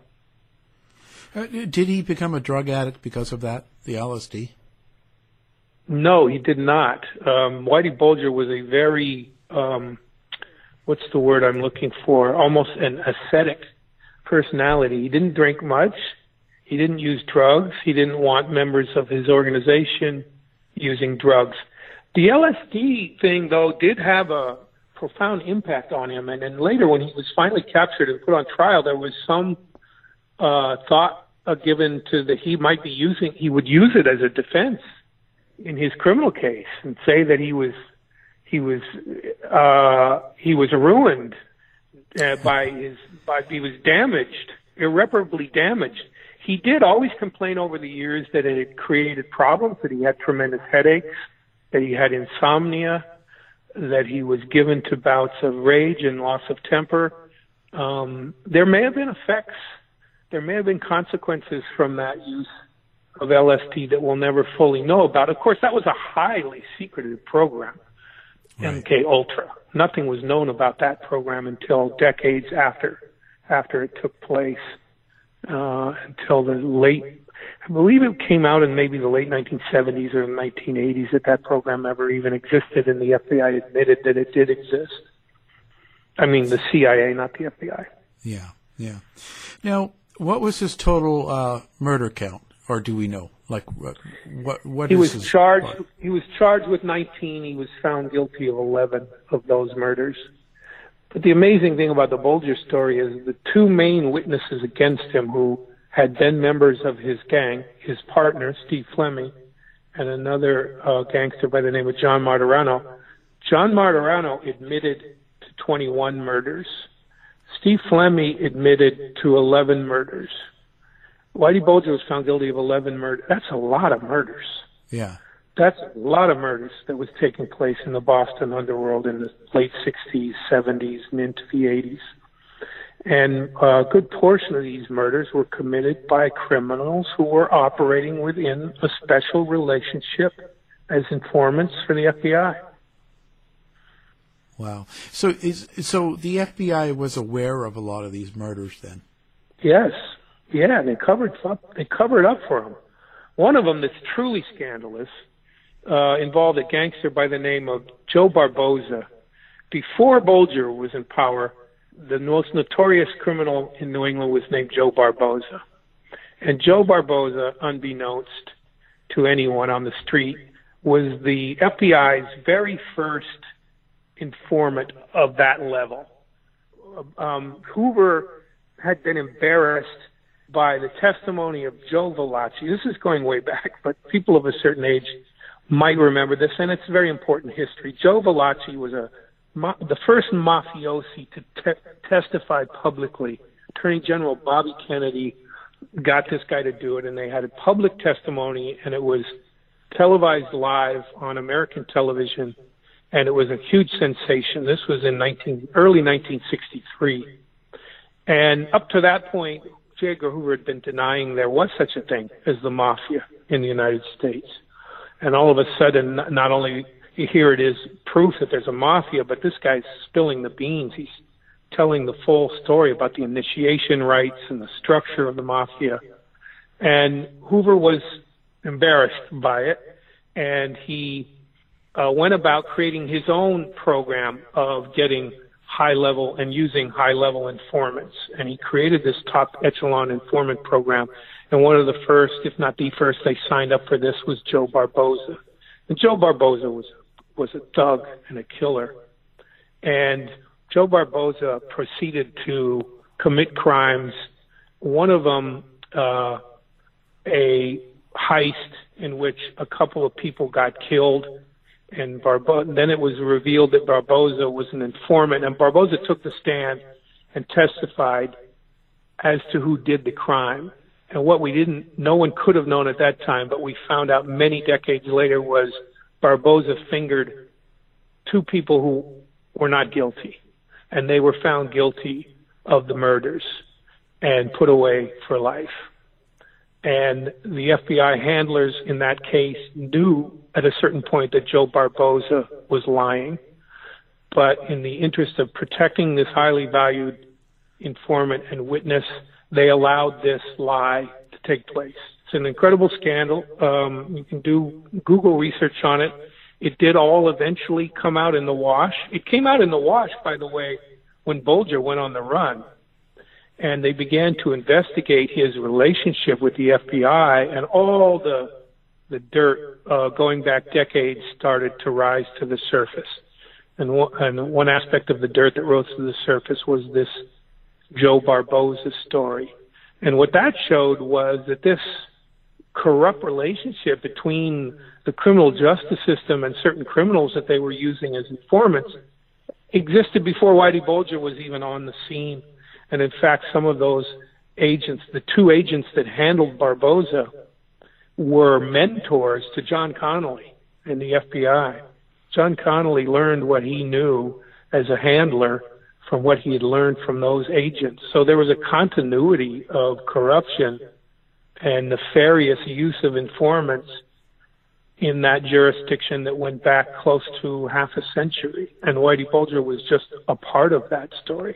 Uh, did he become a drug addict because of that, the L S D? No, he did not. Um, Whitey Bulger was a very, um, what's the word I'm looking for, almost an ascetic personality. He didn't drink much. He didn't use drugs. He didn't want members of his organization using drugs. The L S D thing, though, did have a profound impact on him. And then later, when he was finally captured and put on trial, there was some uh, thought uh, given to that he might be using, he would use it as a defense in his criminal case and say that he was he was uh, he was ruined uh, by his by he was damaged, irreparably damaged. He did always complain over the years that it had created problems, that he had tremendous headaches, that he had insomnia, that he was given to bouts of rage and loss of temper. Um, there may have been effects, there may have been consequences from that use of L S D that we'll never fully know about. Of course, that was a highly secretive program, right. M K Ultra. Nothing was known about that program until decades after after it took place, uh, until the late, I believe it came out in maybe the late nineteen seventies or nineteen eighties that that program ever even existed, and the F B I admitted that it did exist. I mean, the C I A, not the F B I. Yeah, yeah. Now, what was his total uh, murder count, or do we know? Like, what? What? what he is was his charged. part? He was charged with nineteen. He was found guilty of eleven of those murders. But the amazing thing about the Bulger story is the two main witnesses against him, who had been members of his gang, his partner Steve Fleming, and another uh, gangster by the name of John Martirano. John Martirano admitted to twenty-one murders. Steve Fleming admitted to eleven murders. Whitey Bulger was found guilty of eleven murders. That's a lot of murders. Yeah. That's a lot of murders that was taking place in the Boston underworld in the late sixties, seventies, and into the eighties. And a good portion of these murders were committed by criminals who were operating within a special relationship as informants for the F B I. Wow. So is so the F B I was aware of a lot of these murders then? Yes. Yeah, they covered up, they covered up for him. One of them that's truly scandalous uh, involved a gangster by the name of Joe Barboza. Before Bulger was in power, the most notorious criminal in New England was named Joe Barboza. And Joe Barboza, unbeknownst to anyone on the street, was the F B I's very first informant of that level. Um, Hoover had been embarrassed by the testimony of Joe Valachi. This is going way back, but people of a certain age might remember this, and it's very important history. Joe Valachi was a the first mafiosi to te- testify publicly. Attorney General Bobby Kennedy got this guy to do it, and they had a public testimony, and it was televised live on American television, and it was a huge sensation. This was in nineteen, early nineteen sixty-three. And up to that point, J. Edgar Hoover had been denying there was such a thing as the mafia in the United States. And all of a sudden, not only here it is proof that there's a mafia, but this guy's spilling the beans. He's telling the full story about the initiation rites and the structure of the mafia. And Hoover was embarrassed by it, and he uh, went about creating his own program of getting high-level and using high-level informants. And he created this top echelon informant program. And one of the first, if not the first, they signed up for this was Joe Barboza. And Joe Barboza was was a thug and a killer. And Joe Barboza proceeded to commit crimes. One of them, uh, a heist in which a couple of people got killed. And Barbo- then it was revealed that Barboza was an informant. And Barboza took the stand and testified as to who did the crime. And what we didn't, no one could have known at that time, but we found out many decades later was Barboza fingered two people who were not guilty. And they were found guilty of the murders and put away for life. And the F B I handlers in that case knew at a certain point that Joe Barboza was lying. But in the interest of protecting this highly valued informant and witness, they allowed this lie to take place. It's an incredible scandal. Um, you can do Google research on it. It did all eventually come out in the wash. It came out in the wash, by the way, when Bulger went on the run. And they began to investigate his relationship with the F B I, and all the the dirt uh, going back decades started to rise to the surface. And, w- and one aspect of the dirt that rose to the surface was this Joe Barboza story. And what that showed was that this corrupt relationship between the criminal justice system and certain criminals that they were using as informants existed before Whitey Bulger was even on the scene. And in fact, some of those agents, the two agents that handled Barboza, were mentors to John Connolly in the F B I. John Connolly learned what he knew as a handler from what he had learned from those agents. So there was a continuity of corruption and nefarious use of informants in that jurisdiction that went back close to half a century. And Whitey Bulger was just a part of that story.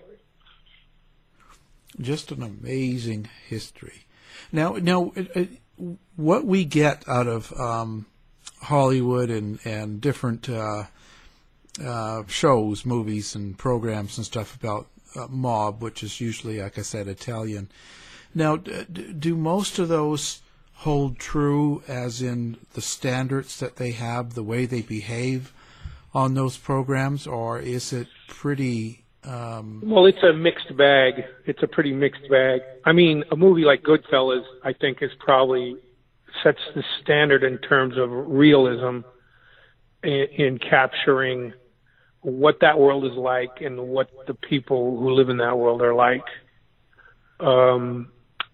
Just an amazing history. Now, now, uh, what we get out of um, Hollywood and and different uh, uh, shows, movies, and programs and stuff about uh, mob, which is usually, like I said, Italian. Now, d- do most of those hold true, as in the standards that they have, the way they behave on those programs, or is it pretty? Um... Well, it's a mixed bag. It's a pretty mixed bag. I mean, a movie like Goodfellas, I think, is probably sets the standard in terms of realism in, in capturing what that world is like and what the people who live in that world are like. Um,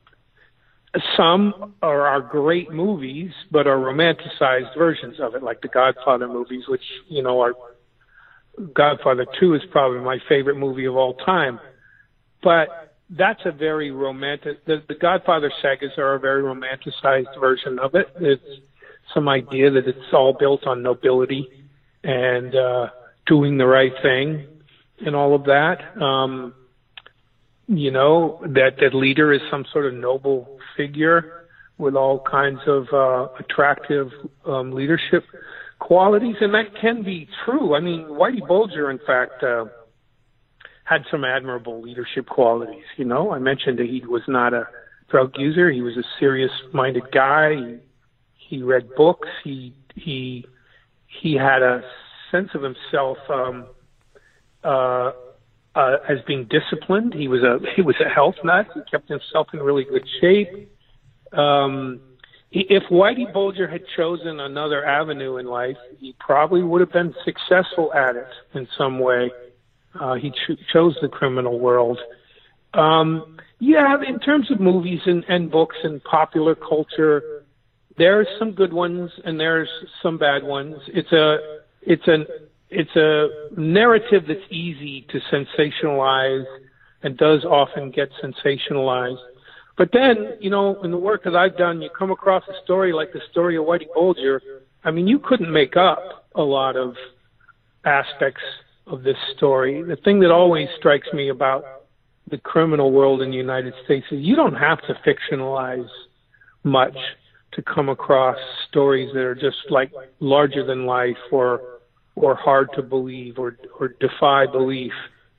some are, are great movies, but are romanticized versions of it, like the Godfather movies, which, you know, are Godfather two is probably my favorite movie of all time. But that's a very romantic, the, the Godfather sagas are a very romanticized version of it. It's some idea that it's all built on nobility and uh, doing the right thing and all of that. Um, you know, that, that leader is some sort of noble figure with all kinds of uh, attractive um, leadership qualities, and that can be true. I mean, Whitey Bulger, in fact, uh, had some admirable leadership qualities. You know, I mentioned that he was not a drug user. He was a serious-minded guy. He, he read books. He he he had a sense of himself um, uh, uh, as being disciplined. He was a he was a health nut. He kept himself in really good shape. Um, If Whitey Bulger had chosen another avenue in life, he probably would have been successful at it in some way. Uh, he ch- chose the criminal world. Um, yeah, in terms of movies and, and books and popular culture, there's some good ones and there's some bad ones. It's a it's an it's a narrative that's easy to sensationalize and does often get sensationalized. But then, you know, in the work that I've done, you come across a story like the story of Whitey Bulger. I mean, you couldn't make up a lot of aspects of this story. The thing that always strikes me about the criminal world in the United States is you don't have to fictionalize much to come across stories that are just like larger than life or or hard to believe or or defy belief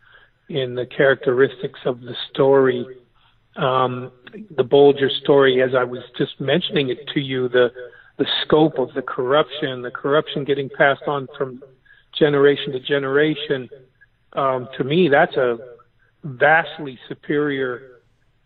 in the characteristics of the story. Um, the Bulger story, as I was just mentioning it to you, the the scope of the corruption, the corruption getting passed on from generation to generation, um, to me, that's a vastly superior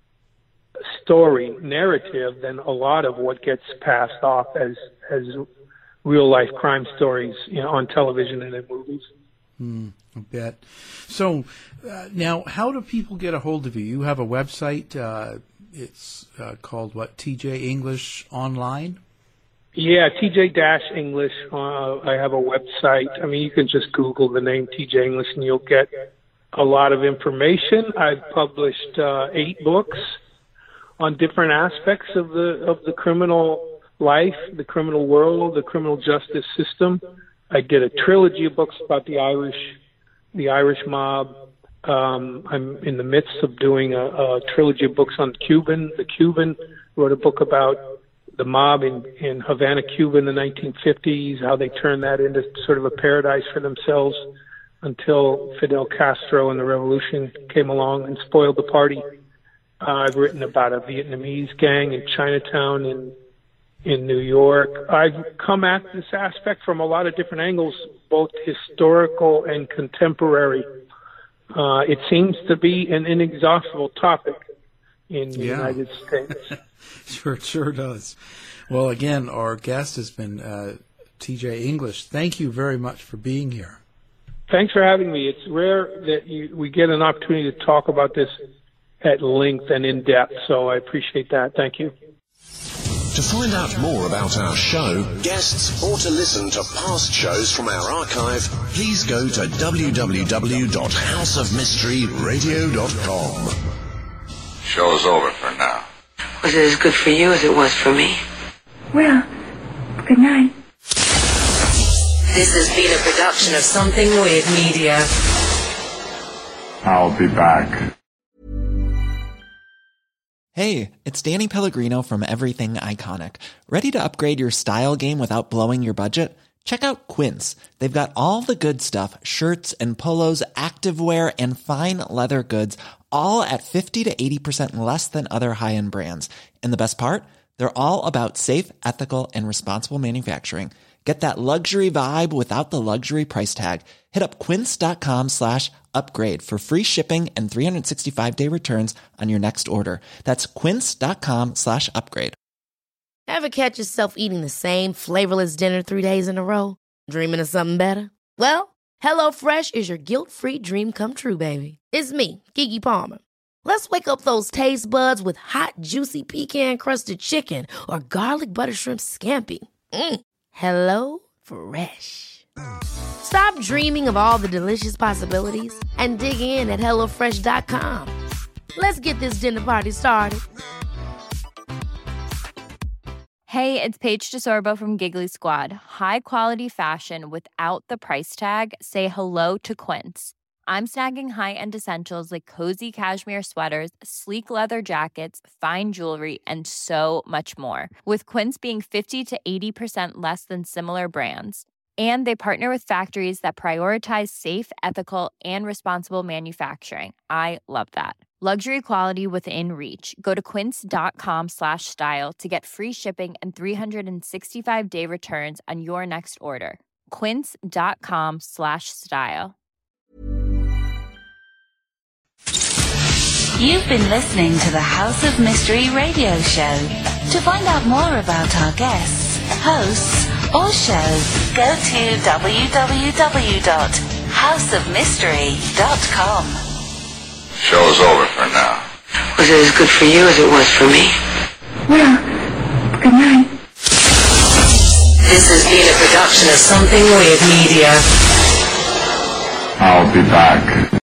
story, narrative, than a lot of what gets passed off as as real-life crime stories, you know, on television and in movies. Hmm, I bet. So uh, now, how do people get a hold of you? You have a website. Uh, it's uh, called what? T J English Online? Yeah, T J English. Uh, I have a website. I mean, you can just Google the name T J English and you'll get a lot of information. I've published uh, eight books on different aspects of the of the criminal life, the criminal world, the criminal justice system. I did a trilogy of books about the Irish, the Irish mob. Um, I'm in the midst of doing a, a trilogy of books on Cuban. The Cuban wrote a book about the mob in, in Havana, Cuba in the nineteen fifties, how they turned that into sort of a paradise for themselves until Fidel Castro and the revolution came along and spoiled the party. Uh, I've written about a Vietnamese gang in Chinatown in in New York. I've come at this aspect from a lot of different angles, both historical and contemporary. Uh, it seems to be an inexhaustible topic in the yeah. United States. Sure, it sure does. Well, again, our guest has been uh, T J English. Thank you very much for being here. Thanks for having me. It's rare that you, we get an opportunity to talk about this at length and in depth, so I appreciate that. Thank you. To find out more about our show, guests, or to listen to past shows from our archive, please go to w w w dot house of mystery radio dot com. Show's over for now. Was it as good for you as it was for me? Well, good night. This has been a production of Something Weird Media. I'll be back. Hey, it's Danny Pellegrino from Everything Iconic. Ready to upgrade your style game without blowing your budget? Check out Quince. They've got all the good stuff, shirts and polos, activewear, and fine leather goods, all at fifty to eighty percent less than other high-end brands. And the best part? They're all about safe, ethical, and responsible manufacturing. Get that luxury vibe without the luxury price tag. Hit up quince.com slash upgrade for free shipping and three sixty-five day returns on your next order. That's quince.com slash upgrade. Ever catch yourself eating the same flavorless dinner three days in a row? Dreaming of something better? Well, HelloFresh is your guilt-free dream come true, baby. It's me, Keke Palmer. Let's wake up those taste buds with hot, juicy pecan-crusted chicken or garlic butter shrimp scampi. Mm. Hello Fresh. Stop dreaming of all the delicious possibilities and dig in at hello fresh dot com. Let's get this dinner party started. Hey, it's Paige DeSorbo from Giggly Squad. High quality fashion without the price tag. Say hello to Quince. I'm snagging high-end essentials like cozy cashmere sweaters, sleek leather jackets, fine jewelry, and so much more. With Quince being fifty to eighty percent less than similar brands. And they partner with factories that prioritize safe, ethical, and responsible manufacturing. I love that. Luxury quality within reach. Go to quince.com slash style to get free shipping and three sixty-five day returns on your next order. Quince.com slash style. You've been listening to the House of Mystery radio show. To find out more about our guests, hosts, or shows, go to w w w dot house of mystery dot com. Show's over for now. Was it as good for you as it was for me? Well, good night. This has been a production of Something Weird Media. I'll be back.